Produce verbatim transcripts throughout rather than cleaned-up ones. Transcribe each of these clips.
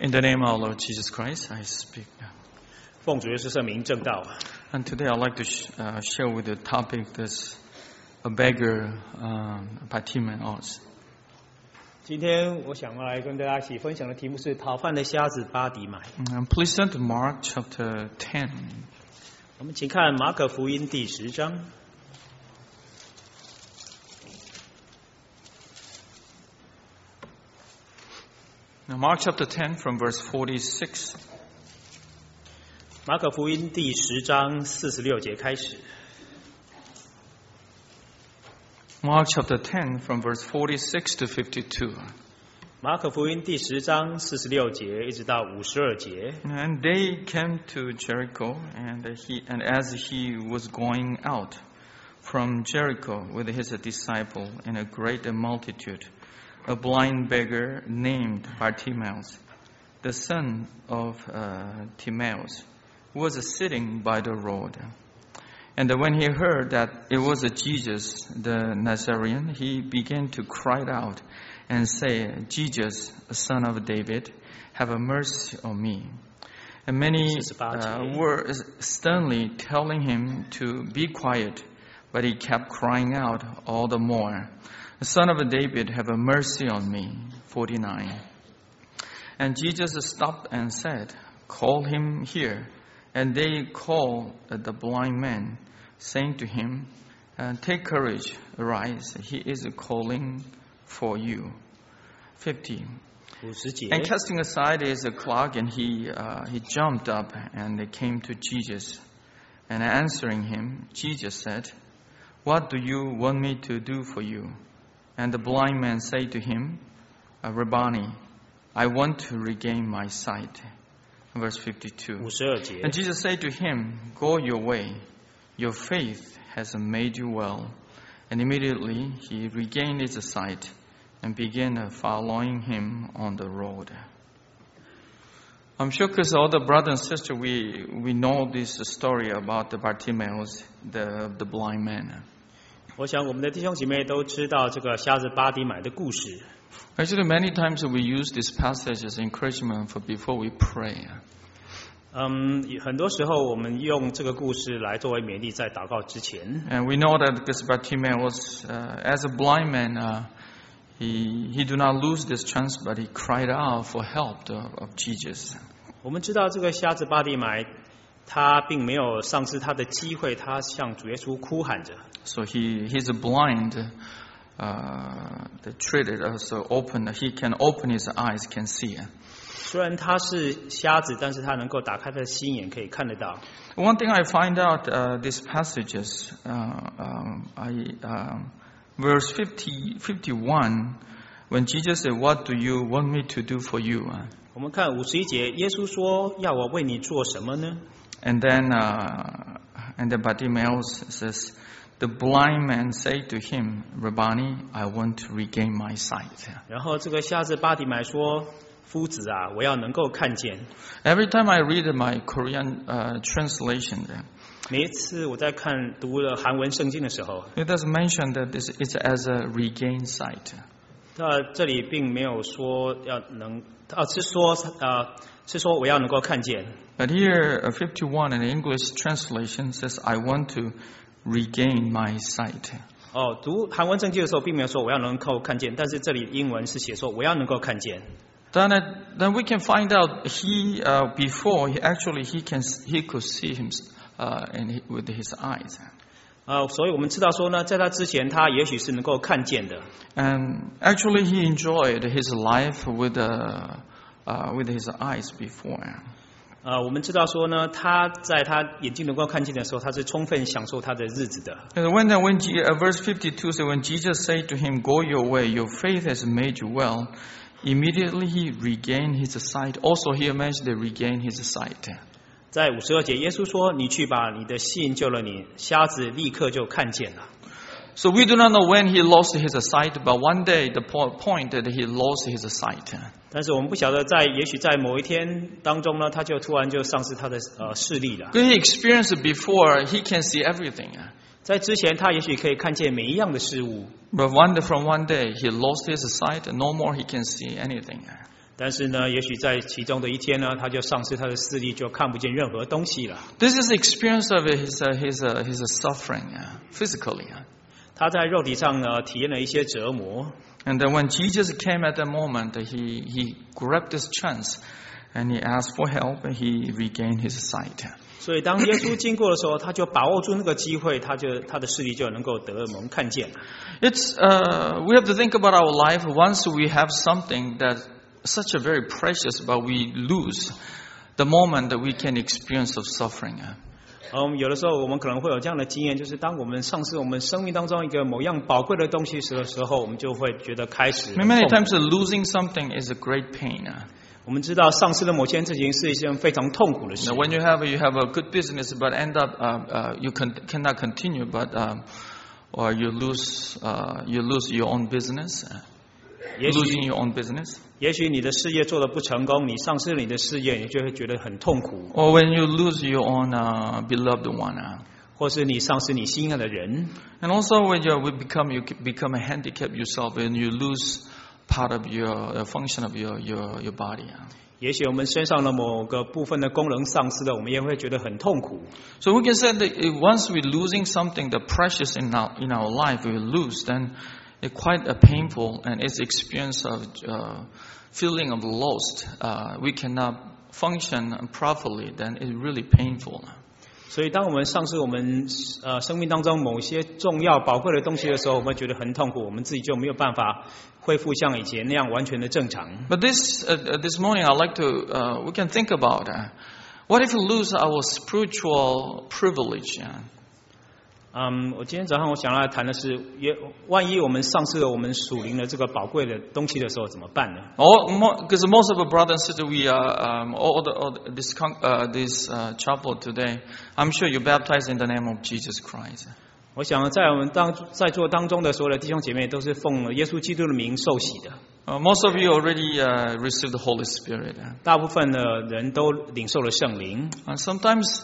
In the name of our Lord Jesus Christ, I speak now. 奉主耶稣圣名正道。 And today I'd like to sh- uh, share with you a topic that's a beggar, um, Bartimaeus. 今天我想要来跟大家一起分享的题目是讨饭的瞎子巴底买。 Um, please turn to Mark chapter ten. 我们请看马可福音第十章。 Now, Mark chapter ten from verse forty-six. 马可福音第十章四十六节开始。 Mark chapter ten from verse forty-six to fifty-two. 马可福音第十章四十六节一直到五十二节。 And they came to Jericho, and he, and as he was going out from Jericho with his disciple and a great multitude, a blind beggar named Bartimaeus, the son of uh, Timaeus, was sitting by the road. And when he heard that it was Jesus the Nazarene, he began to cry out and say, Jesus, son of David, have mercy on me. And many uh, were sternly telling him to be quiet, but he kept crying out all the more, Son of David, have mercy on me. forty-nine. And Jesus stopped and said, Call him here. And they called the blind man, saying to him, Take courage, arise, he is calling for you. fifty. 五十节。 And casting aside his cloak, and he uh, he jumped up and came to Jesus. And answering him, Jesus said, What do you want me to do for you? And the blind man said to him, Rabboni, I want to regain my sight. Verse fifty-two. 五十二节。 And Jesus said to him, Go your way, your faith has made you well. And immediately he regained his sight and began following him on the road. I'm sure because all the brothers and sisters, we, we know this story about the Bartimaeus, the, the blind man. 我想我们的弟兄姐妹都知道这个瞎子巴底买的故事。 Actually, many times we use this passage as encouragement for before we pray. 嗯，很多时候我们用这个故事来作为勉励，在祷告之前。 And we know that this Bartimaeus, uh, as a blind man, uh, he he do not lose this chance, but he cried out for help of, of Jesus. 我们知道这个瞎子巴底买，他并没有丧失他的机会，他向主耶稣哭喊着。 So he he's blind. Uh, they treated us so open that he can open his eyes, can see. 虽然他是瞎子，但是他能够打开他的心眼，可以看得到。 One thing I find out uh, these passages, uh, um, I uh, verse fifty, fifty-one, when Jesus said, "What do you want me to do for you?" Uh, 我们看五十一节，耶稣说：“要我为你做什么呢？” and then, uh, and then Bartimaeus says, "The blind man said to him, Rabboni, I want to regain my sight." 然后这个瞎子巴底买说：“夫子啊，我要能够看见。” Every time I read my Korean uh, translation, 每一次我在看读了韩文圣经的时候， it does mention that this is as a regain sight. 那这里并没有说要能，啊是说呃是说我要能够看见。 But here, uh, fifty-one in the English translation says, I want to regain my sight. 哦，读韩文圣经的时候，并没有说我要能够看见，但是这里英文是写说我要能够看见。 Then, it, then we can find out he uh, before he actually he can he could see him uh, in, with his eyes. 呃，所以我们知道说呢，在他之前，他也许是能够看见的。 And actually, he enjoyed his life with uh, uh, with his eyes before. 呃，我们知道说呢，他在他眼睛能够看见的时候，他是充分享受他的日子的。 And when when uh, verse fifty-two says, when Jesus said to him, "Go your way, your faith has made you well," immediately he regained his sight. Also, he managed to regain his sight. 在五十二节，耶稣说：“你去吧，你的信救了你。”瞎子立刻就看见了。 So we do not know when he lost his sight, but one day the point that he lost his sight. 但是我们不晓得在，也许在某一天当中呢，他就突然就丧失他的呃视力了。 Because he experienced it before, he can see everything. 在之前，他也许可以看见每一样的事物， But one day, from one day, he lost his sight, and no more he can see anything. 但是呢，也许在其中的一天呢，他就丧失他的视力，就看不见任何东西了。 This is the experience of his uh, his uh, his suffering uh, physically. Uh. 他在肉体上呢，体验了一些折磨。 And then when Jesus came at that moment, he he grabbed this chance, and he asked for help, and he regained his sight. 所以当耶稣经过的时候，他就把握住那个机会，他就他的视力就能够得我们看见。 It's uh, we have to think about our life. Once we have something that such a very precious, but we lose the moment that we can experience of suffering. 嗯，有的时候我们可能会有这样的经验，就是当我们丧失我们生命当中一个某样宝贵的东西的时候，我们就会觉得开始。 Many times losing something is a great pain. 我们知道丧失了某件事情是一件非常痛苦的事。 Now, when you have you have a good business, but end up uh, uh, you can, cannot continue, but um, or you lose uh, you lose your own business, losing your own business. 也许你的事业做得不成功，你丧失了你的事业，你就会觉得很痛苦。 Or when you lose your own uh, beloved one. Uh, 或是你丧失你心爱的人。 And also when you become you become a handicap yourself, and you lose part of your uh, function of your your your body. 也许我们身上的某个部分的功能丧失了，我们也会觉得很痛苦。 So we can say that once we're losing something that precious in our in our life, we lose, then it's quite a painful, and it's experience of uh, feeling of lost. Uh, we cannot function properly. Then it's really painful. 所以，当我们丧失我们呃生命当中某些重要宝贵的东西的时候，我们觉得很痛苦，我们自己就没有办法恢复像以前那样完全的正常。 But this uh, this morning, I'd like to uh, we can think about uh, what if we lose our spiritual privilege? Uh? 嗯，我今天早上我想要谈的是，也万一我们丧失了我们属灵的这个宝贵的东西的时候怎么办呢？ Oh, because most of our brothers and sisters, we are um, all the all this uh, this uh, chapel today. I'm sure you're baptized in the name of Jesus Christ. 我想在我们当在座当中的所有的弟兄姐妹都是奉耶稣基督的名受洗的。 Uh, most of you already uh, received the Holy Spirit. 大部分的人都领受了圣灵。 And sometimes.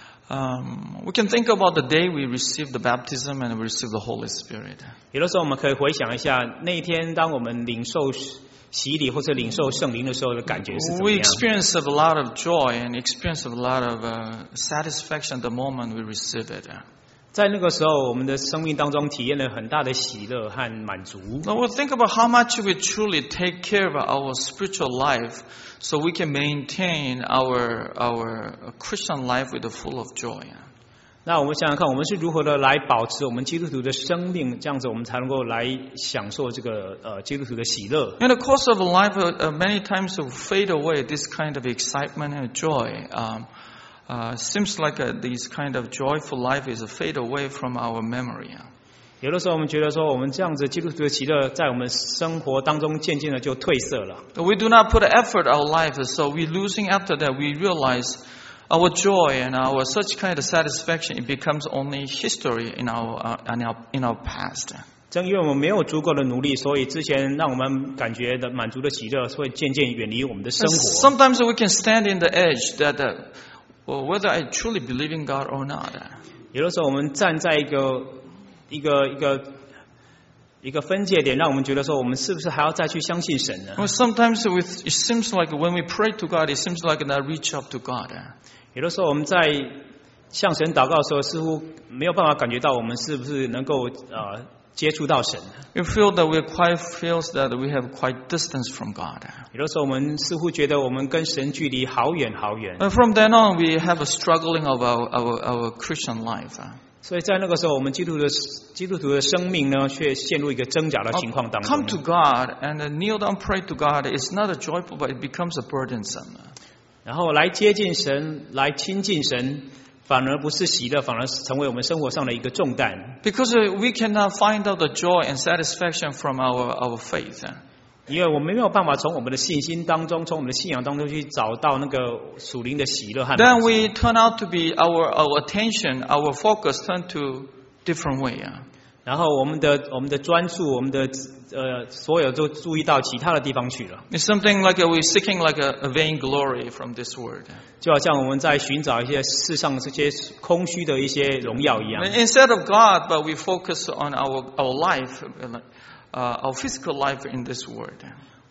Um, we can think about the day we received the baptism and we received the Holy Spirit. 有的时候我们可以回想一下那一天，当我们领受洗礼或者领受圣灵的时候的感觉是怎么 We 样 experience a lot of joy and experience a lot of uh, satisfaction the moment we receive it. 在那个时候，我们的生命当中体验了很大的喜乐和满足。 Now we'll think about how much we truly take care of our spiritual life, so we can maintain our our Christian life with a full of joy. 那我们想想看，我们是如何的来保持我们基督徒的生命，这样子我们才能够来享受这个呃基督徒的喜乐。 In the course of life, uh, many times will fade away this kind of excitement and joy. Um, Uh, seems like uh, this kind of joyful life is a fade away from our memory. 有的时候我们觉得说，我们这样子基督徒的喜乐，在我们生活当中渐渐的就褪色了。 We do not put effort in our life, so we losing after that. We realize our joy and our such kind of satisfaction, it becomes only history in our uh, in our in our past. 正因为我们没有足够的努力，所以之前让我们感觉的满足的喜乐，会渐渐远离我们的生活。 Sometimes we can stand in the edge that. Uh, Well, whether I truly believe in God or not. 有的时候我们站在一个一个一个一个分界点，让我们觉得说，我们是不是还要再去相信神呢？ Well, sometimes it seems like when we pray to God, it seems like not reach up to God. 有的时候我们在向神祷告的时候，似乎没有办法感觉到我们是不是能够呃接触到神。 We feel that we quite feels that we have quite distance from God. 有的时候我们似乎觉得我们跟神距离好远好远。 And from then on, we have a struggling of our our our Christian life. 所以在那个时候，我们基督的基督徒的生命呢，却陷入一个挣扎的情况当中。 Come to God and kneel down, pray to God. It's not a joyful, but it becomes a burdensome. 然后来接近神，来亲近神。反而不是喜乐，反而是成为我们生活上的一个重担。 Because we cannot find out the joy and satisfaction from our our faith. 因为我们没有办法从我们的信心当中，从我们的信仰当中去找到那个属灵的喜乐和满足。 Then we turn out to be our our attention, our focus turn to different way. 然后我们的我们的专注，我们的呃所有都注意到其他的地方去了。 It's something like a, we're seeking like a, a vain glory from this world. 就好像我们在寻找一些世上这些空虚的一些荣耀一样。 Instead of God, but we focus on our our life, uh, our physical life in this world.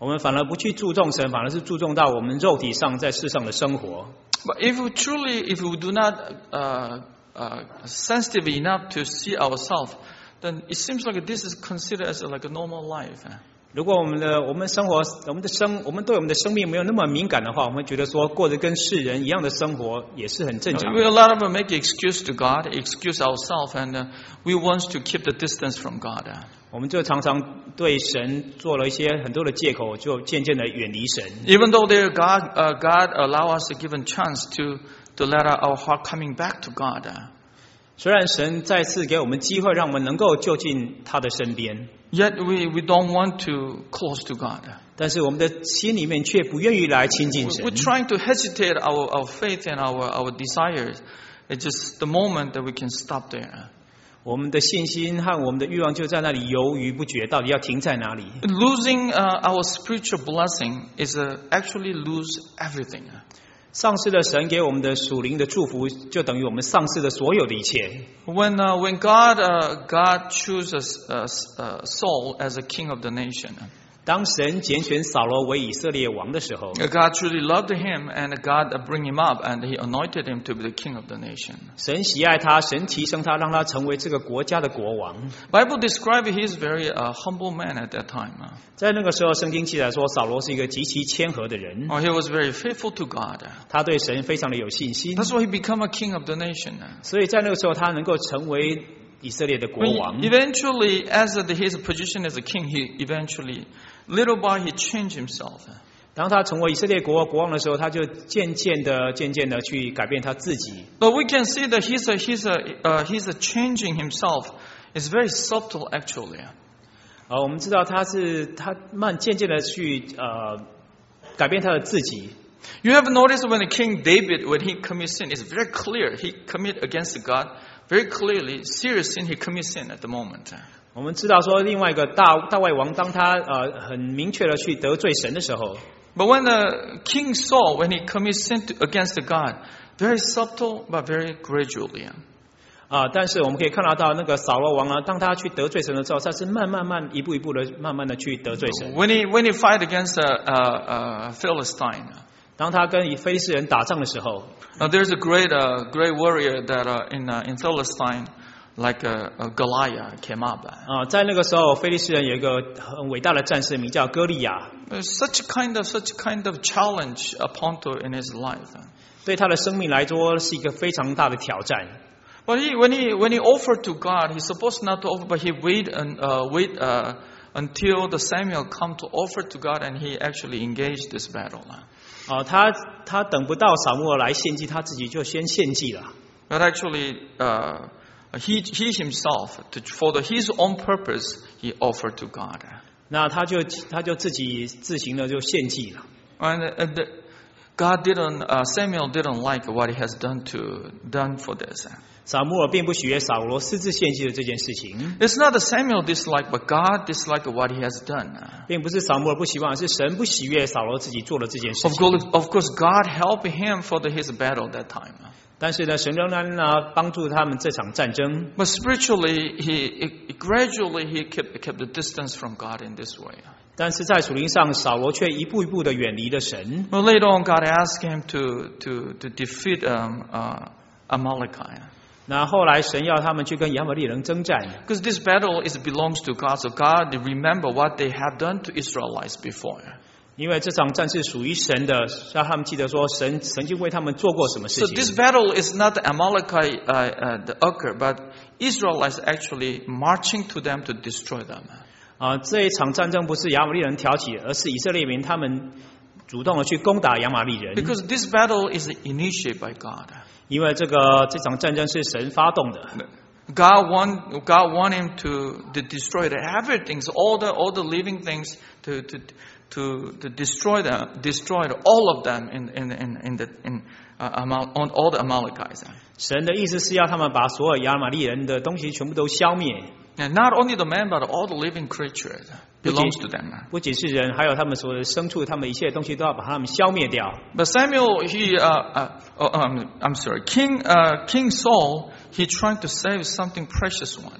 我们反而不去注重神，反而是注重到我们肉体上在世上的生活。 But if we truly, if we do not uh, uh, sensitive enough to see ourselves, then it seems like this is considered as like a normal life. 如果我们的我们生活我们的生我们对我们的生命没有那么敏感的话，我们觉得说过得跟世人一样的生活也是很正常的。 We a lot of them make excuse to God, excuse ourselves, and uh, we want to keep the distance from God. 我们就常常对神做了一些很多的借口，就渐渐的远离神。 Even though there God, uh, God allow us a given chance to to let our, our heart coming back to God. 虽然神再次给我们机会，让我们能够就近他的身边。 Yet we, we don't want to close to God. 但是我们的心里面却不愿意来亲近神。 We're trying to hesitate our, our faith and our, our desires. It's just the moment that we can stop there. 我们的信心和我们的欲望就在那里犹豫不决，到底要停在哪里？ Losing uh, our spiritual blessing is uh, actually lose everything. 丧失了神给我们的属灵的祝福，就等于我们丧失了所有的一切。 When uh, when God uh, God chooses uh, uh, Saul as a king of the nation, 当神拣选扫罗为以色列王的时候， God truly loved him, and God bring him up, and He anointed him to be the king of the nation. 神喜爱他，神提升他，让他成为这个国家的国王。 Bible describes he is very uh, humble man at that time. 在那个时候，圣经记载说，扫罗是一个极其谦和的人， Oh, he was very faithful to God. 他对神非常的有信心， That's why he became a king of the nation. 所以在那个时候，他能够成为以色列的国 When 王。 he- eventually, as the, his position as a king, he eventually, little by, he changed himself. 当他成为以色列国国王的时候，他就渐渐的、渐渐的去改变他自己。 But we can see that he's a, he's a, uh, he's a changing himself is very subtle actually. 呃，我们知道他是他慢渐渐的去呃改变他的自己。 You have noticed when the King David, when he commits sin, it's very clear. He commit against God very clearly. Serious sin, he commits sin at the moment. 我们知道说，另外一个大大卫王，当他呃很明确的去得罪神的时候， But when the King Saul, when he commits sin to, against God, very subtle but very gradually. 啊、但是我们可以看得到那个扫罗王啊，当他去得罪神的时候，他是慢慢慢一步一步的慢慢的去得罪神。 When he when he fight against a, a, a Philistine, 当他跟以非利士人打仗的时候， now there's a great uh, great warrior that uh, in uh, in Philistine, like a, a Goliath, came up. 啊、在那个时候，非利士人有一个很伟大的战士，名叫歌利亚， There's such kind of such kind of challenge upon to in his life. 对他的生命来说是一个非常大的挑战。 But he, when he when he offered to God, he's supposed not to offer, but he wait and uh, wait uh, until the Samuel come to offer to God, and he actually engaged this battle. 啊、他他等不到撒母耳来献祭，他自己就先献祭了。 But actually, uh, he he himself, to, for the, his own purpose, he offered to God. 那他就他就自己自行的就献祭了。 And uh, the, God didn't, uh, Samuel didn't like what he has done to done for this. 撒母耳并不喜悦扫罗私自献祭的这件事情， It's not that Samuel disliked, but God disliked what he has done. 并不是撒母耳不希望，是神不喜悦扫罗自己做了这件事 Of 情。 course, of course, God helped him for the, his battle that time. 但是呢，神仍然呢帮助他们这场战争。 But spiritually, he, he gradually he kept kept the distance from God in this way. 但是在属灵上，扫罗却一步一步的远离了神。 Well, later on, God asked him to to to defeat um, uh, Amalekite. 那后来神要他们去跟亚玛力人征战， Because this battle is belongs to God, so God remember what they have done to Israelites before. 因为这场战是属于神的，让他们记得说神曾经为他们做过什么事 So 情。 this battle is not the Amalekite uh, uh, the occur, but Israelites actually marching to them to destroy them. 啊，这一场战争不是亚玛力人挑起，而是以色列民他们主动的去攻打亚玛力人。 Because this battle is initiated by God. 因为这个这场战争是神发动的。 God want God want him to, to destroy the everything, all the all the living things to to to, to destroy them, destroy all of them in in in, in the in uh, Amal, on all the Amalekites. 神的意思是要他们把所有亚玛力人的东西全部都消灭， And not only the man, but all the living creatures belongs to them. 不仅是人，还有他们所有的牲畜，他们一切东西都要把他们消灭掉。 But Samuel, he, uh, uh, oh, um, I'm sorry, King uh, King Saul, he trying to save something precious one.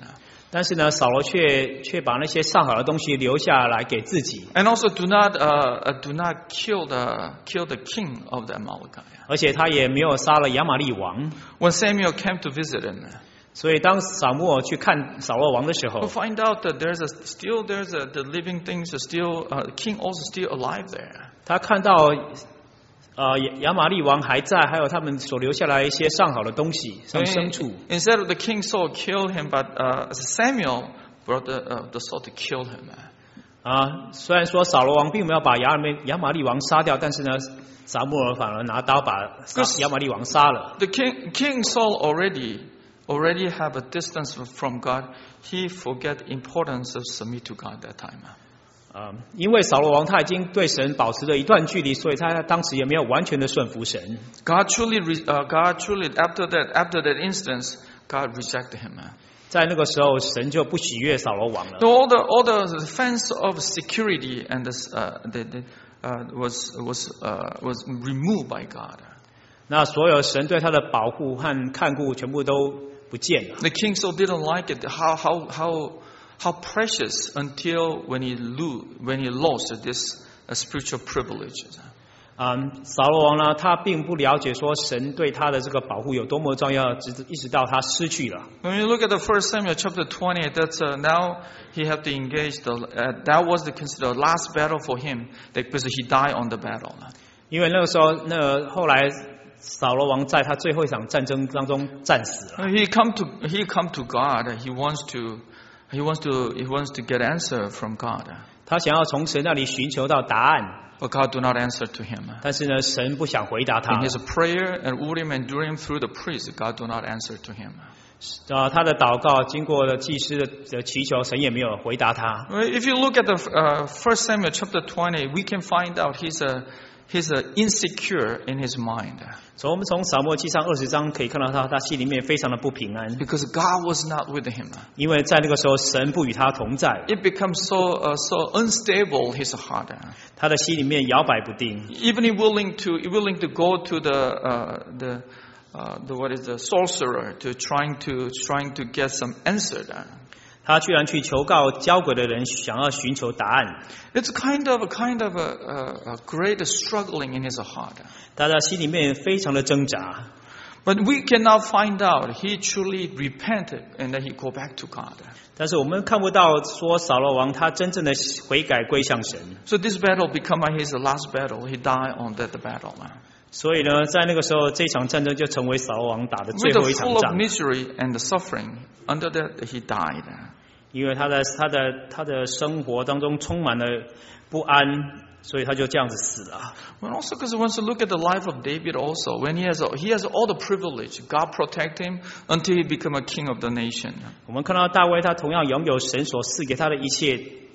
但是呢，扫罗却却把那些上好的东西留下来给自己， And also do not uh, uh, do not kill the kill the king of the Amalekite. 而且他也没有杀了亚玛利王。 When Samuel came to visit him, 所以当扫摩尔去看扫罗王的时 we 候， find out that there's a still there's a the living things are still uh, the king also still alive there. 他看到呃亚玛利王还在，还有他们所留下来一些上好的东西，像牲畜。 Instead of the king Saul killed him, but uh, Samuel brought the uh, the Saul to kill him. 啊，虽然说扫罗王并没有把亚玛亚玛利王杀掉，但是呢，撒母耳反而拿刀把亚玛利王杀了。 The king King Saul already already have a distance from God. He forget importance of submit to God that time. 啊，因为扫罗王他已经对神保持了一段距离，所以他当时也没有完全的顺服神。 God truly, uh, God truly after that after that instance, God rejected him. 在那个时候，神就不喜悦扫罗王了。 So all the all the defense of security and this, uh, the, the, uh, was was uh, was removed by God. 那所有神对他的保护和看顾全部都不见了。 The king so didn't like it. How how how how precious until when he lo when he lost this uh, spiritual privileges. 啊、嗯，扫罗王呢，他并不了解说神对他的这个保护有多么重要，直一直到他失去了。 When you look at the First Samuel chapter twenty, that's uh, now he have to engage the uh, that was the considered last battle for him because he died on the battle. 因为那个时候，那个后来扫罗王在他最后一场战争当中战死了。 He come to he come to God. He wants to he wants to he wants to get answer from God. 他想要从神那里寻求到答案。 But God do not answer to him. 但是呢，神不想回答他。 In his prayer and Urim and Durim through the priest, God do not answer to him. 啊，他的祷告经过了祭司的祈求，神也没有回答他。 If you look at the uh, First Samuel chapter twenty, we can find out he's a he's a insecure in his mind. 从我们从撒母耳记上二十章可以看到他，他心里面非常的不平安， Because God was not with him. 因为在那个时候神不与他同在， It becomes so uh, so unstable his heart. 他的心里面摇摆不定。 Even he willing to willing to go to the uh, the uh, the what is the sorcerer to trying to trying to get some answer. 他居然去求告交鬼的人，想要寻求答案。 It's kind of a kind of a, a, a great struggling in his heart. 他的心里面非常的挣扎。 But we cannot find out he truly repented and then he go back to God. 但是我们看不到说扫罗王他真正的悔改归向神。 So this battle become his last battle. He died on that battle. 所以呢，在那个时候，这场战争就成为扫罗王打的 With 最 the 后一场 full of 仗。 misery and the suffering, under that he died. 因为他在他的他的生活当中充满了不安，所以他就这样子死了。 Well, also because once you look at the life of David, also when he has he has all the privilege, God protect him until he become a king of the nation. 我们看到大卫，他同样拥有神所赐给他的一切，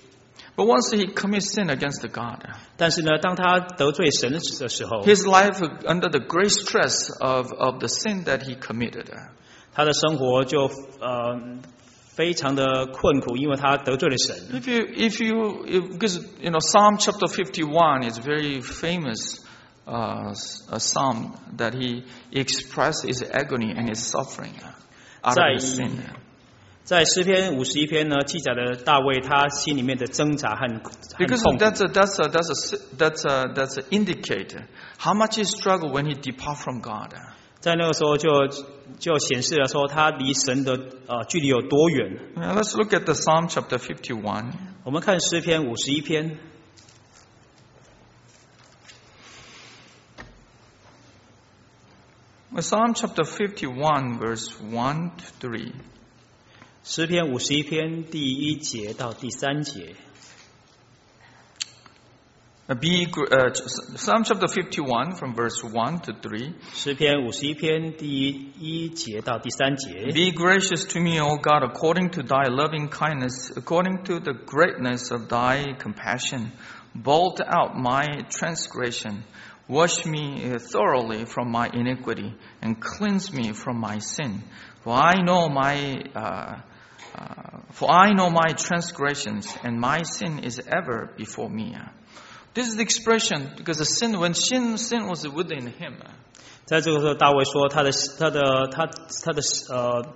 But once he commits sin against God, 但是呢，当他得罪神的时候， his life under the great stress of of the sin that he committed. 他的生活就呃非常的困苦，因为他得罪了神。 If you if you if, because you know Psalm chapter fifty-one is very famous uh, a psalm that he expressed his agony and his suffering out of his sin. 在诗篇五十一篇呢，记载了大卫他心里面的挣扎和和 Because 痛苦。 that's a, that's a, that's a, that's a, that's an indicator how much he struggled when he depart from God. 在那个时候就就显示了说他离神的呃距离有多远。 Now let's look at the Psalm chapter fifty-one. 我们看诗篇五十一篇， Psalm chapter fifty-one, verse one to three. 诗篇五十一篇第一节到第三节。 Uh, Be, uh, Psalm chapter fifty-one from verse one to three. 诗篇五十一篇第一节到第三节。 Be gracious to me, O God, according to thy loving kindness, according to the greatness of thy compassion. Blot out my transgression. Wash me thoroughly from my iniquity and cleanse me from my sin. For I know my, uh, uh, for I know my transgressions and my sin is ever before me. This is the expression because the sin, when sin, sin was within him. 在这个时候，大卫说他的他的他他的呃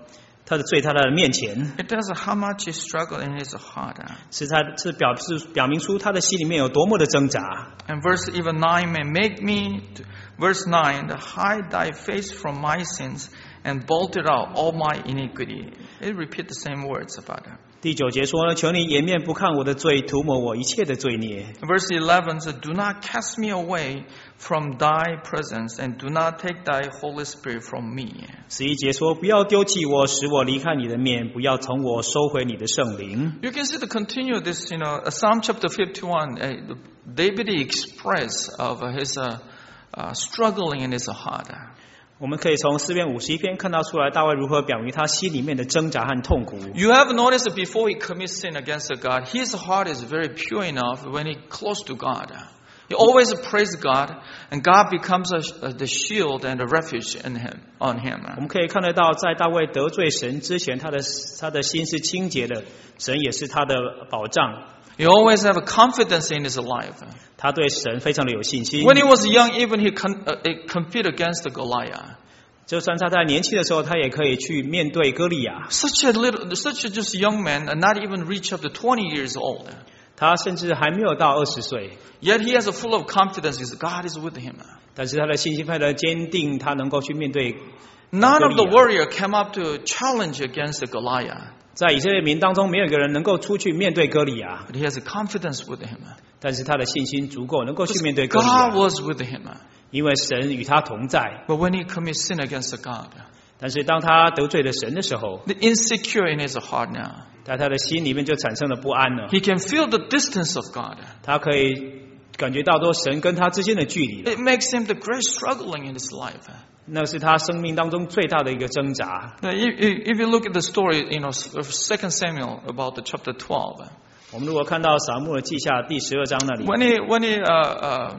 他的罪在他的面前， It tells how much he struggled in his heart. 是他是表示表明出他的心里面有多么的挣扎。 And verse even nine may make me, to, verse nine, hide thy face from my sins and blotted out all my iniquity. It repeats the same words about it. 第九节说呢，求你掩面不看我的罪，涂抹我一切的罪孽。 Verse eleven says, do not cast me away from thy presence and do not take thy Holy Spirit from me. 十一节说，不要丢弃我，使我离开你的面，不要从我收回你的圣灵。 You can see the continue this, you know, Psalm chapter fifty-one, uh, David express of his uh, uh, struggling in his heart. 我们可以从诗篇五十一篇看到出来，大卫如何表明他心里面的挣扎和痛苦。 You have noticed that before he commits sin against God, his heart is very pure enough when he close to God. He always praise God, and God becomes a, a, the shield and a refuge in him, on him. 我们可以看得到，在大卫得罪神之前，他的他的心是清洁的，神也是他的保障。 He always have a confidence in his life. 他对神非常的有信心。 When he was young, even he con, uh, compete against Goliath. 就算他在年轻的时候，他也可以去面对歌利亚。 Such a little, such a just young man, and not even reach up to twenty years old. 他甚至还没有到二十岁， Yet he has a full of confidence because God is with him. 但是他的信心非常的坚定，他能够去面对。 None of the warrior came up to challenge against Goliath. 在以色列民当中，没有一个人能够出去面对歌利亚， But he has a confidence with him. 但是他的信心足够能够去面对歌利 God 亚， was with him. 因为神与他同在。 But when he commits sin against God, 但是当他得罪了神的时候， the insecure in his heart now, 在他的心里面就产生了不安了。 he can feel the distance of God. 他可以感觉到说神跟他之间的距离了， It makes him the great struggling in his life. 那是他生命当中最大的一个挣扎。 Now, if, if you look at the story, you know, of Second Samuel about the chapter twelve, 我们如果看到撒母耳记下第十二章那里， when he when he uh, uh,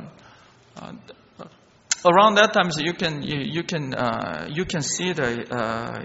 uh, around that time, so you can you, you can uh, you can see the uh,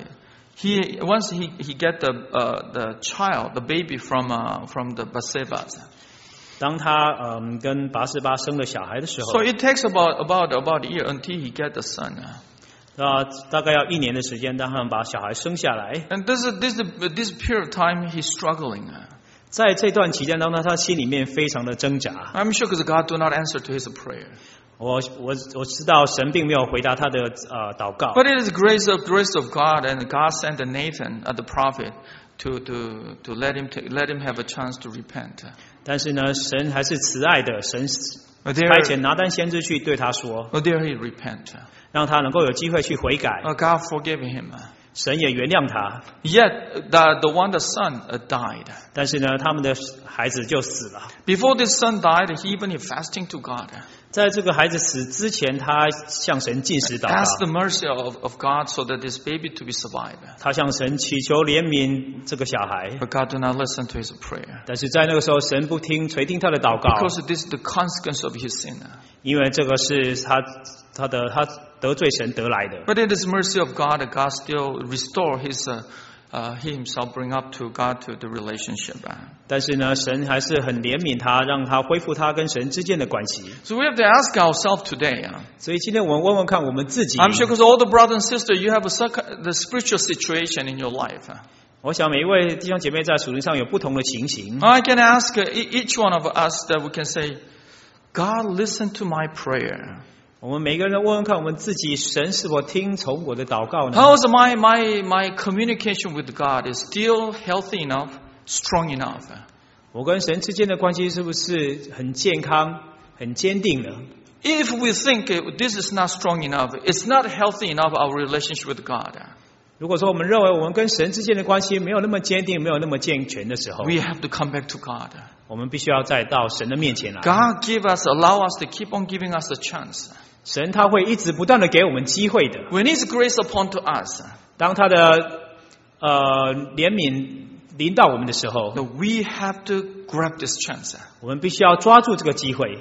he once he he get the uh, the child, the baby from uh, from the Bathsheba. 当他嗯跟拔示巴生了小孩的时候， So it takes about about about a year until he get the son. 那大概要一年的时间，让他们把小孩生下来。 And this is this is this period of time he's struggling. 在这段期间当中，他心里面非常的挣扎。 I'm sure because God do not answer to his prayer. 我我我知道神并没有回答他的呃祷告， But it is grace of grace of God, and God sent Nathan, uh, the prophet, to to to let him to, let him have a chance to repent. 但是呢，神还是慈爱的，神 But 派 there, 遣拿单先知去对他说， but there he repent. 让他能够有机会去悔改。 Uh, God forgave him. 神也原谅他， Yet the the one the son uh, died. 但是呢，他们的孩子就死了。 Before this son died, he even he fasting to God. 在这个孩子死之前，他向神进食祷 Ask the 告， mercy of, of God so that this baby to be survived. 他向神祈求怜悯这个小孩。 But God did not listen to his prayer. 但是在那个时候，神不听垂听他的祷告， Because this is the consequence of his sin. 因为这个是他他的他得罪神得来的。 But it is mercy of God that God still restore his uh, uh, he himself bring up to God to the relationship. 但是呢，神还是很怜悯他，让他恢复他跟神之间的关系。 So we have to ask ourselves today. Uh, 所以今天我们问问看我们自己。 I'm sure because all the brothers and sisters, you have a circ- the spiritual situation in your life. 我想每一位弟兄姐妹在属灵上有不同的情形。 I can ask uh, e- each one of us that we can say, God, listen to my prayer. 我们每个人都问问看我们自己，神是否听从我的祷告呢？ How is my, my, my communication with God is still healthy enough, strong enough? 我跟神之间的关系是不是很健康、很坚定呢？ If we think uh, this is not strong enough, it's not healthy enough, our relationship with God, 如果说我们认为我们跟神之间的关系没有那么坚定、没有那么健全的时候， we have to come back to God. 我们必须要再到神的面前来。 God give us, allow us to keep on giving us a chance. 神他会一直不断的给我们机会的。 When His grace upon to us, 当他的呃怜悯临到我们的时候， we have to grab this chance. 我们必须要抓住这个机会。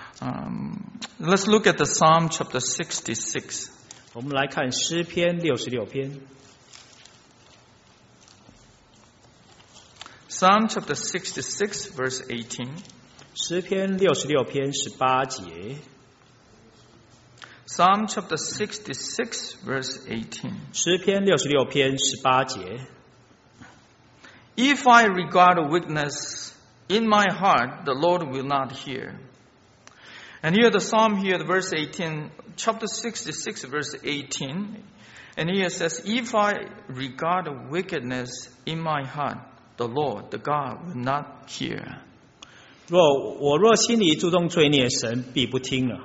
Um, let's look at the Psalm chapter sixty-six. 我们来看诗篇六十六篇。 Psalm chapter sixty-six, verse eighteen. 诗篇六十六篇十八节。 Psalm chapter sixty-six, verse eighteen. 诗篇六十六篇十八节。 If I regard wickedness in my heart, the Lord will not hear. And here the psalm here, the verse eighteen, chapter sixty-six, verse eighteen. And here it says, if I regard wickedness in my heart, the Lord, the God, will not hear. 若我若心里注重罪孽，神必不听了。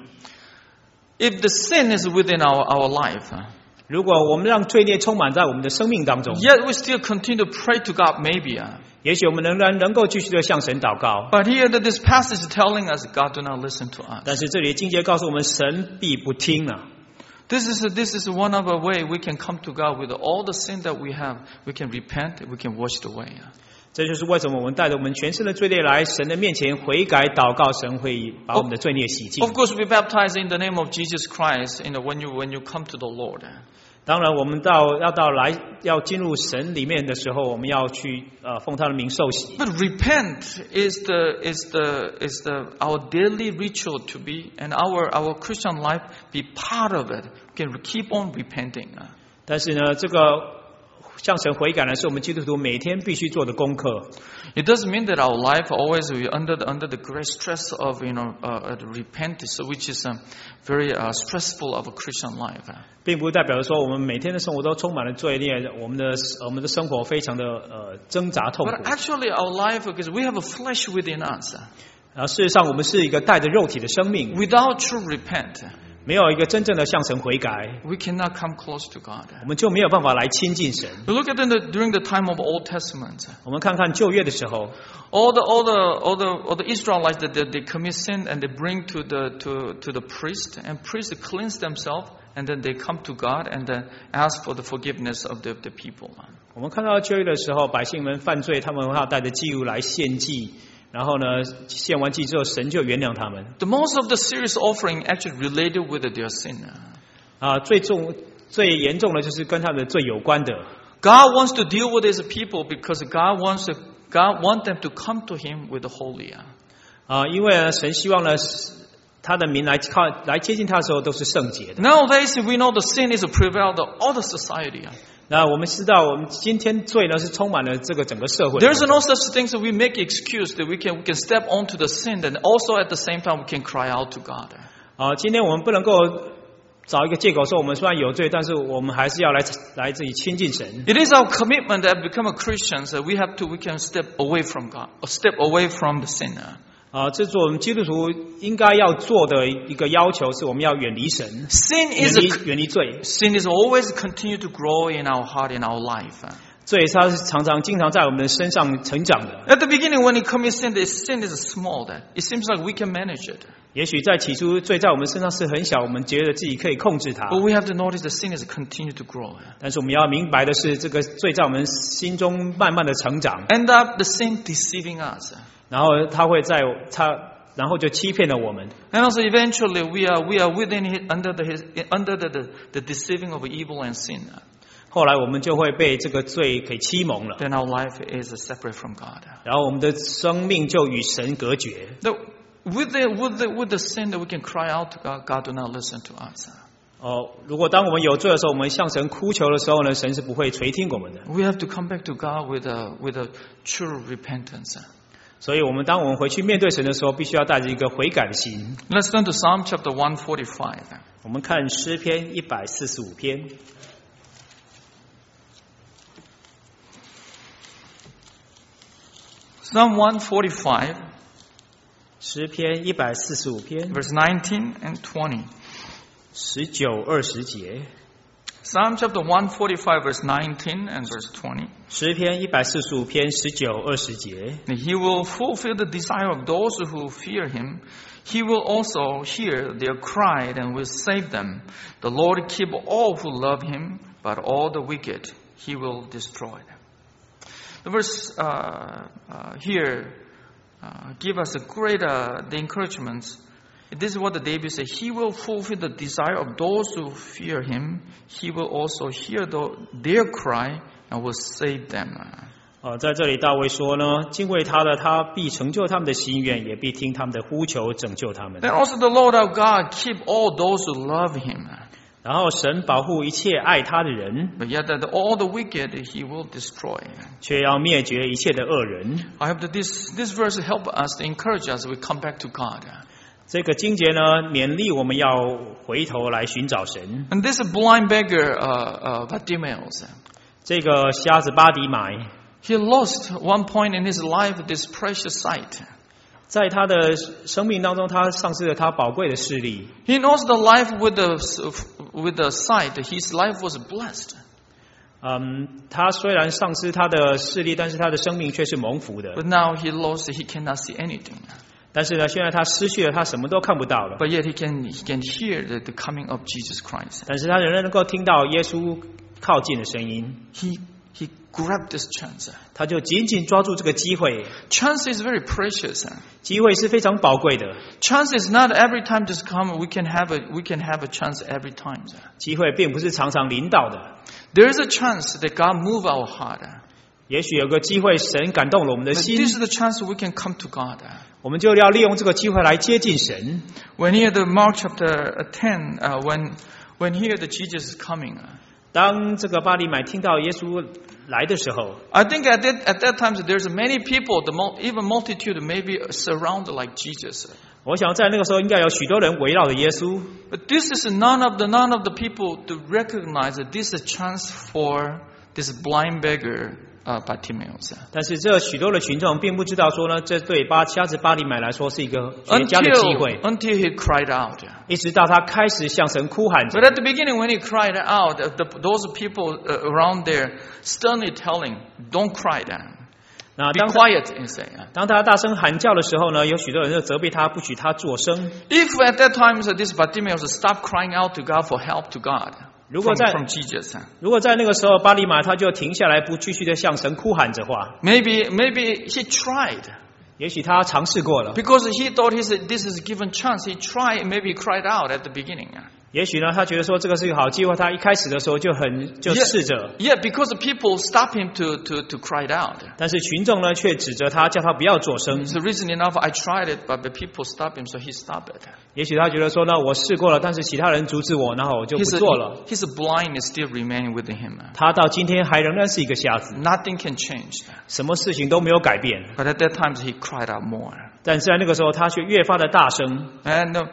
If the sin is within our, our life, 如果我们让罪孽充满在我们的生命当中， yet we still continue to pray to God, maybe. 也许我们仍然能够继续的向神祷告。 But here that this passage is telling us God do not listen to us. 但是这里的经节告诉我们，神必不听了。 This is, a, this is one of the way we can come to God with all the sin that we have. We can repent, we can wash it away. 这就是为什么我们带着我们全身的罪孽来神的面前悔改祷告，神会把我们的罪孽洗净。 Of course, we baptize in the name of Jesus Christ. You know, when you when you come to the Lord. 当然，我们到要到来要进入神里面的时候，我们要去呃奉他的名受洗。 But repent is the is the is the our daily ritual to be, and our our Christian life be part of it. We can keep on repenting. 但是呢，这个向神悔改呢，是我们基督徒每天必须做的功课。 It doesn't mean that our life always will be under the, under the great stress of you know uh, repentance, which is um, very uh, stressful of a Christian life. 并不代表说我们每天的生活都充满了罪孽，我们的我们的生活非常的呃挣扎痛苦。 But actually, our life, because we have a flesh within us. 啊，事实上我们是一个带着肉体的生命， Without true repent, 没有一个真正的向神悔改， we cannot come close to God. 我们就没有办法来亲近神。 We look at in the, during the time of Old Testament. 我们看看旧约的时候， All the all the all the all the Israelites that they, they commit sin and they bring to the to to the priest, and priest cleanse themselves, and then they come to God and then ask for the forgiveness of the the people. 我们看到旧约的时候，百姓们犯罪，他们要带着祭物来献祭，然后呢，献完祭之后，神就原谅他们。 The most of the serious offering actually related with their sin. 啊，最重最严重的就是跟他们的罪有关的。 God wants to deal with His people because God wants to, God want them to come to Him with the holy. 啊，因为呢，神希望呢，他的民来靠来接近他的时候都是圣洁的。 Nowadays, we know the sin is prevailed of all the society. 那我们知道，我们今天罪呢是充满了这个整个社会。 There's no such thing that we make excuse that we can we can step onto the sin, and also at the same time we can cry out to God. 啊，今天我们不能够找一个借口说我们虽然有罪，但是我们还是要来来自己亲近神。 It is our commitment that become a Christian that we have to we can step away from God, or step away from the sin. 啊，这是我们基督徒应该要做的一个要求，是我们要远离神， Sin 远 is 离 a, 远离罪。 sin is always continue to grow in our heart, in our life. 罪它是常常经常在我们的身上成长的。 At the beginning, when you commit sin, the sin is small. That it seems like we can manage it. 也许在起初罪在我们身上是很小，我们覺得自己可以控制它。 But we have to notice the sin is continue to grow. 但是我们要明白的是，这个罪在我们心中慢慢的成长， End up the sin deceiving us. 然后它会在它。然后就欺骗了我们。 And also eventually we are we are within his, under the his, under the, the the deceiving of evil and sin. 后来我们就会被这个罪给欺蒙了。 Then our life is separate from God. 然后我们的生命就与神隔绝。 The, with the with the with the sin that we can cry out to God, God do not listen to us. 哦，如果当我们有罪的时候，我们向神哭求的时候呢，神是不会垂听我们的。 We have to come back to God with a with a true repentance. 所以我们当我们回去面对神的时候，必须要带着一个悔改的心。 Let's turn to Psalm chapter one forty-five. 我们看诗篇一百四十五篇。 Psalm one forty-five, 诗篇一百四十五篇 verse nineteen and twenty. 十九二十节。 Psalm chapter one forty-five, verse nineteen and verse twenty. 诗篇一百四十五篇十九二十节。 He will fulfill the desire of those who fear him. He will also hear their cry and will save them. The Lord keep all who love him, but all the wicked he will destroy. The verse uh, uh, here uh, give us a great uh, the encouragement. This is what the David said. He will fulfill the desire of those who fear him. He will also hear the, their cry and will save them. 呃，在这里大卫说呢，敬畏他的，他必成就他们的心愿，也必听他们的呼求，拯救他们。 Then also the Lord our God keep all those who love him. 然后神保护一切爱他的人， But yet that all the wicked he will destroy. 却要灭绝一切的恶人。 I hope that this, this verse help us to encourage us as we come back to God. 这个经节呢，勉励我们要回头来寻找神。 And this blind beggar, uh, uh, Bartimaeus, 这个瞎子巴底买， he lost one point in his life this precious sight. 在他的生命当中，他丧失了他宝贵的视力。 He knows the life with the, with the sight, his life was blessed. 嗯，他虽然丧失他的视力，但是他的生命却是蒙福的。 But now he lost, he cannot see anything. 但是呢，现在他失去了，他什么都看不到了。 But yet he can, he can hear the, the coming of Jesus Christ. 但是他仍然能够听到耶稣靠近的声音。 He, he grabbed this chance. 他就紧紧抓住这个机会。 Chance is very precious. 机会是非常宝贵的。 Chance is not every time just come, we can have a, we can have a chance every time. 机会并不是常常临到的。 There is a chance that God move our heart. 也许有个机会，神感动了我们的 But 心， this is the chance we can come to God. 我们就要利用这个机会来接近神。 When here the Mark chapter ten, uh, when, when here the Jesus is coming, 当这个巴利买听到耶稣来的时候， I think at that, at that time there's many people, the mul- even multitude maybe surrounded like Jesus. 我想在那个时候应该有许多人围绕着耶稣。 But this is none of the, none of the people to recognize that this is a chance for this blind beggar, uh, Bartimaeus. 但是这许多的群众并不知道说呢，这对巴瞎子巴利买来说是一个绝佳的机 Until, 会。 until he cried out. 一直到他开始向神哭喊着。 But at the beginning when he cried out, the, those people around there sternly telling, don't cry down. 那 Be 当 quiet and say. 当他大声喊叫的时候呢，有许多人就责备他，不许他作声。 If at that time so this Bartimaeus stopped crying out to God for help to God 如果 from, 在 from Jesus, 如果在那个时候巴利马他就停下来，不继续的向神哭喊着话， maybe maybe he tried 也许他尝试过了， because he thought he said, this is a given chance. He tried, maybe he cried out at the beginning. 也许呢他觉得说这个是一个好机会，他一开始的时候就很就试着， Yeah, because the people stopped him to, to, to cry out. 但是群众呢却指责他，叫他不要作声。 So reason enough, I tried it, but the people stopped him, so he stopped it. 也许他觉得说呢，我试过了，但是其他人阻止我，然后我就不 His, 做了。 his blindness still remaining within him. 他到今天还仍然是一个瞎子， Nothing can change. 什么事情都没有改变。 But at that time, he cried out more. 但是在那个时候，他却越发的大声。 And uh,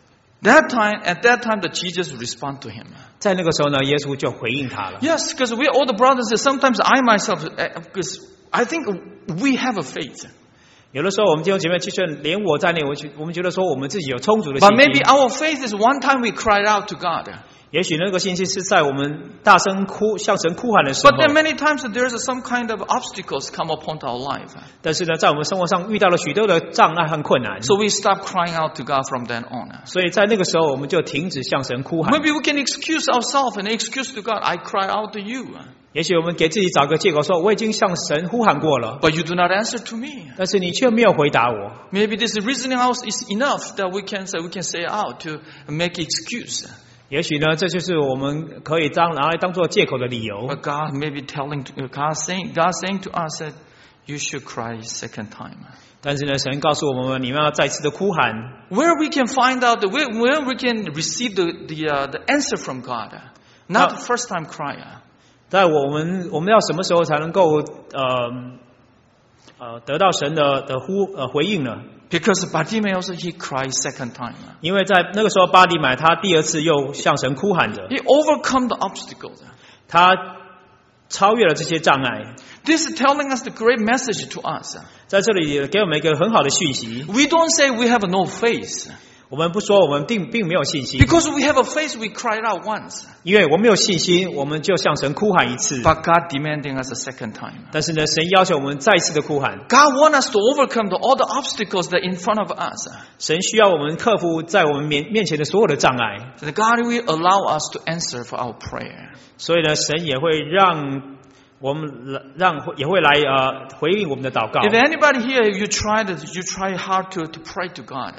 that time, at that time, the Jesus respond to him. 在那个时候呢，耶稣就回应他了。 Yes, because we all the brothers, sometimes I myself, because I think we have a faith. 有的时候，我们弟兄姐妹，其实连我在内，我觉我们觉得说我们自己有充足的信 But maybe 心。 our faith is one time we cried out to God. 也许那个信心是在我们大声哭、向神哭喊的时候 But。then many times there's some kind of obstacles come upon our life. 但是呢，在我们生活上遇到了许多的障碍和困难， So we stop crying out to God from then on. 所以在那个时候，我们就停止向神哭喊。 Maybe we can excuse ourselves and excuse to God, I cry out to you. 也许我们给自己找个借口说，我已经向神呼喊过了， But you do not answer to me. 但是你却没有回答我。 Maybe this reasoning house is enough that we can say, we can say out to make excuse. 也许呢，这就是我们可以当拿来当做借口的理由。 But God may be telling, God saying, God saying to us that you should cry second time. 但是呢，神告诉我们，你们要再次的哭喊。 Where we can find out, the, where, where we can receive the, the, uh, the answer from God. Not the first time cry. 在我们我们要什么时候才能够呃呃得到神的的呼呃回应呢？ Because Bartimaeus, he cried second time. 因为在那个时候，巴利买他第二次又向神哭喊着， He overcome the obstacles. 他超越了这些障碍。 This is telling us the great message to us. 在这里给我们一个很好的讯息。 We don't say we have no faith. 我们不说我们并并没有信心， Because we have a faith, we cried out once. 因为我们有信心，我们就向神哭喊一次。 But God demanding us a second time. 但是呢，神要求我们再次的哭喊。 God wants us to overcome the, all the obstacles that are in front of us. 神需要我们克服在我们面面前的所有的障碍。 So God will allow us to answer for our prayer. 所以呢，神也会让我们让也会来呃回应我们的祷告。 If anybody here, you try to, you try hard to, to pray to God.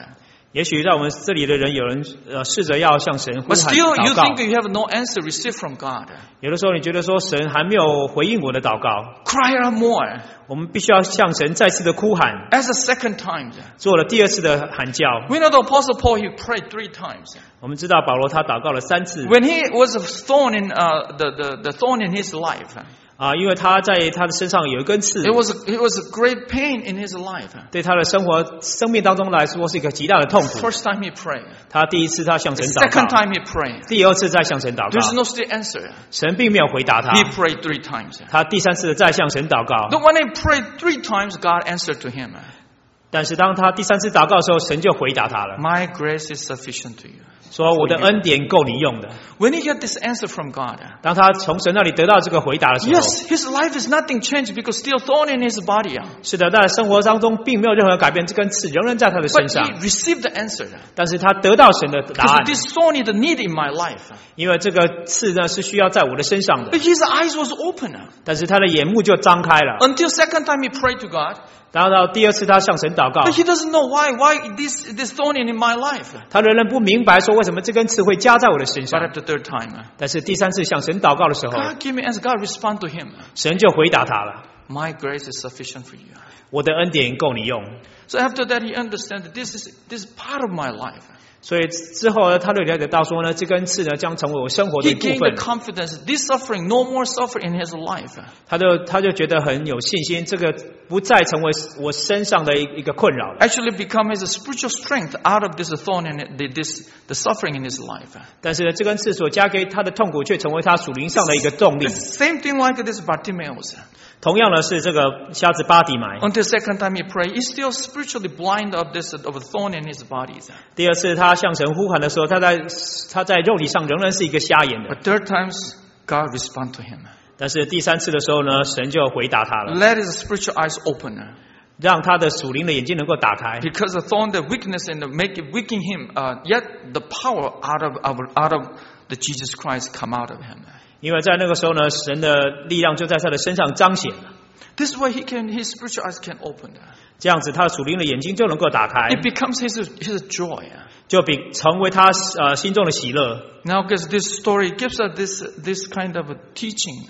也许在我们这里的人有人呃试着要向神呼 But 喊 still, you 祷告， think you have no answer received from God. 有的时候你觉得说神还没有回应我的祷告， Cry out more. 我们必须要向神再次的哭喊， As a second time. 做了第二次的喊叫。 We know the Apostle Paul, he prayed three times. 我们知道保罗他祷告了三次 When he was a thorn in, uh, the, the, the thorn in his life, 啊，因为他在他的身上有一根刺， it was, it was a great pain in his life. 对他的生活生命当中来说是一个极大的痛苦。 First time he prayed. 他第一次他向神 The 祷 second 告， time he prayed. 第二次再向神祷 There's 告， no still answer. 神并没有回答他。 He prayed three times. 他第三次再向神祷告， But when he prayed three times, God answered to him. 但是当他第三次祷告的时候，神就回答他了， My grace is sufficient to you. 说我的恩典够你用的。 When he got this answer from God, 当他从神那里得到这个回答的时候， yes, his life is nothing changed because still thorn in his body. 是的，在生活当中并没有任何改变，这根刺仍然在他的身 But 上 he，received the answer. 但是他得到神的答 Because 案， this thorn is the need in my life. 因为这个刺呢是需要在我的身上的 But，his eyes was open. 但是他的眼目就张开了。 Until second time he prayed to God. 然后到第二次他向神祷告， But he doesn't know why, why this, this thorn in my life. 他仍然不明白说为什么这根刺会加在我的身 But 上。 at the third time, 但是第三次向神祷告的时候， God gave me answer. God respond to him. 神就回答他了， My grace is sufficient for you. 我的恩典够你用。 So after that he understands that this is, this is part of my life. 所以之后呢，他就了解到说呢，这根刺呢将成为我生活的 He 一部 gained 分 the。confidence. This suffering, no more suffering in his life. 他就他就觉得很有信心，这个不再成为我身上的一一个困扰了。 Actually become his spiritual strength out of this thorn and the, this, the suffering in his life. 但是呢，这根刺所加给他的痛苦，却成为他属灵上的一个动力 The。same thing like this Bartimaeus. 同样的是这个瞎子巴底买， Until second time he prayed, he's still spiritually blind of this of a thorn in his body. 第二次他向神呼喊的时候，他在他在肉体上仍然是一个瞎眼的。 But third times, God respond to him. 但是第三次的时候呢，神就回答他了， Let his spiritual eyes open. 让他的属灵的眼睛能够打开。 Because the thorn, the weakness, and the make it weaken him, uh, yet the power out of, of out of the Jesus Christ come out of him. 因为在那个时候呢，神的力量就在他的身上彰显了。 This way he can, his spiritual eyes can open. 这样子，他属灵的眼睛就能够打开， It becomes his, his joy. 就比成为他呃心中的喜乐。 Now, because this story gives us this, this kind of a teaching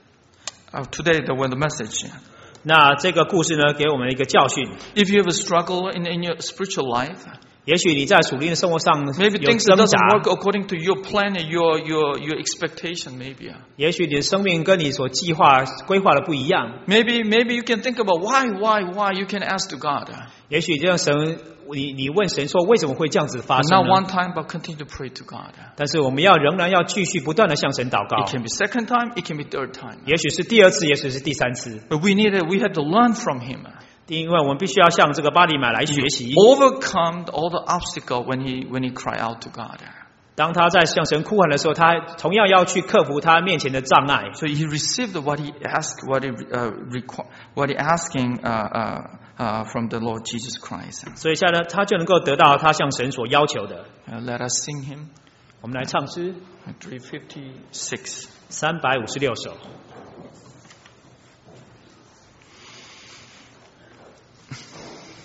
uh, of today, the, the message. 那这个故事呢，给我们一个教训。 If you have a struggle in, in your spiritual life, 也许你在属灵的生活上 maybe 有 things 挣 that 扎， doesn't work according to your plan and your, your, your expectation, maybe. 也许你的生命跟你所计划规划的不一样。 Maybe, maybe you can think about why, why, why. You can ask to God. 也许这样神，你你问神说为什么会这样子发 But 生 not 呢？ one time, but continue to pray to God. 但是我们要仍然要继续不断的向神祷告 It。can be second time, it can be third time. 也许是第二次，也许是第三次， But we need it, we have to learn from Him. 因为我们必须要向这个巴利买来学习。 Overcome all the obstacle when he, when he cry out to God. 当他在向神哭喊的时候，他同样要去克服他面前的障碍。 So he received what he asked, what he, uh, requ- what he asking uh, uh, uh, from the Lord Jesus Christ. 所以现在呢，他就能够得到他向神所要求的。 Uh, let us sing him. 我们来唱诗 three fifty-six. 三百五十六首。